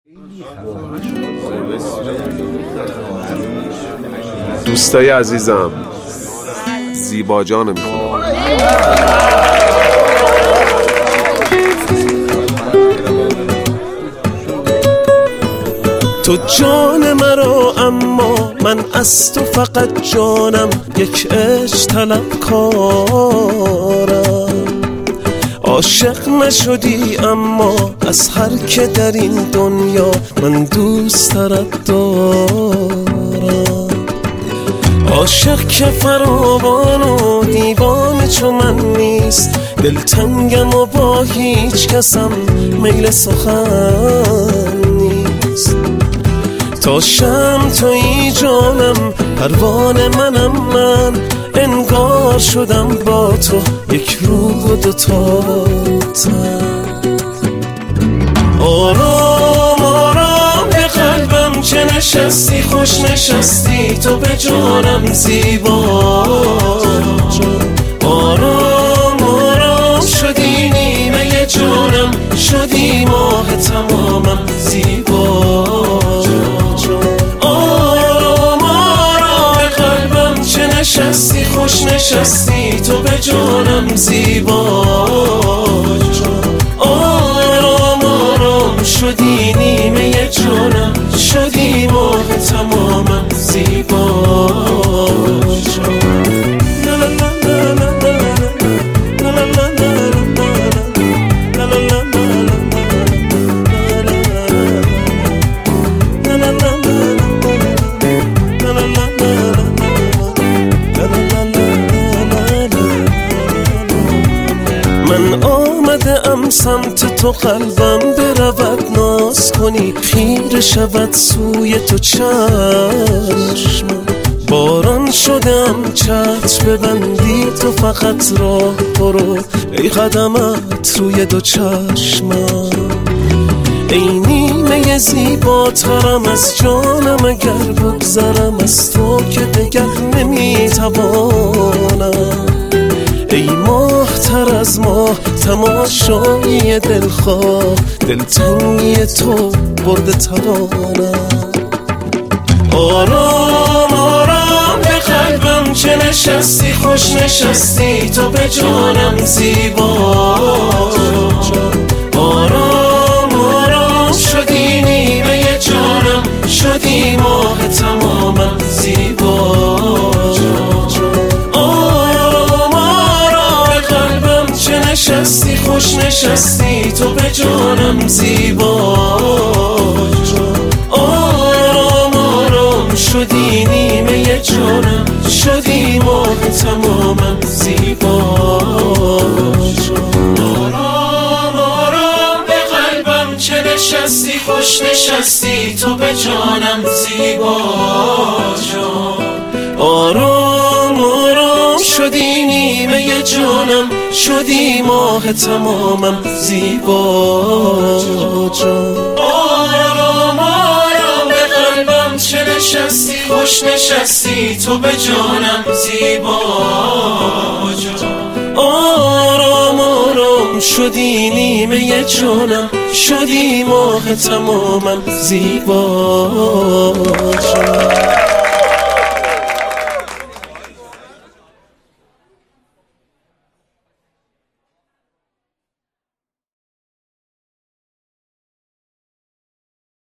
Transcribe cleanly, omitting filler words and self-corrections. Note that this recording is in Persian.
دوستای عزیزم، زیبا جانو میخونم. تو جان مرا اما من از تو فقط جانم، یک عشق طلبکارم. عاشق نشدی اما از هر که در این دنیا من دوست ترت دارم. عاشق که فراوان و دیوانه چو من نیست، دلتنگم و با هیچ کسم میل سخن نیست. تا شم تویی جانم، پروانه منم من، انگار شدم با تو یک روح و دوتا تن. آرام آرام به قلبم چه نشستی، خوش نشستی تو به جانم زیبا. آرام آرام شدی نیمه جانم، شدی ماه تمامم زیبا. آرام آرام به قلبم چه نشستی، خوش نشستی تو به جانم زیبا. آرام آرام شدی نیمه جانم، شدی ماه تمامم زیبا. من آمده ام سمت تو، قلبم برود ناز کنی، خیره شود سوی تو چشم. باران شدم چتر ببندی تو فقط راه برو، ای قدمت روی دو چشمم. ای نیمه زیباترم از جانم، اگر بگذرم از تو که دگر نمیتوانم. ای ماه تر از ماه، تماشایی دلخواه، دلتنگی تو برده توانم. آرام آرام به قلبم چه نشستی، خوش نشستی تو به جانم زیبا. آرام آرام شدی نیمه جانم، شدی ماه تمامم زیبا. نشستی خوش نشستی تو به جانم زیبا. آرام آرام شدی نیمه جانم، شدی ماه تمامم زیبا. آرام آرام به قلبم چه نشستی، خوش نشستی تو به جانم زیبا. آرام آرام شدی نیمه جانم، شدی ماه تمامم زیبا. آرام آرام به قلبم چه نشستی، خوش نشستی تو به جانم زیبا. آرام آرام شدی نیمه جانم، شدی ماه تمامم زیبا.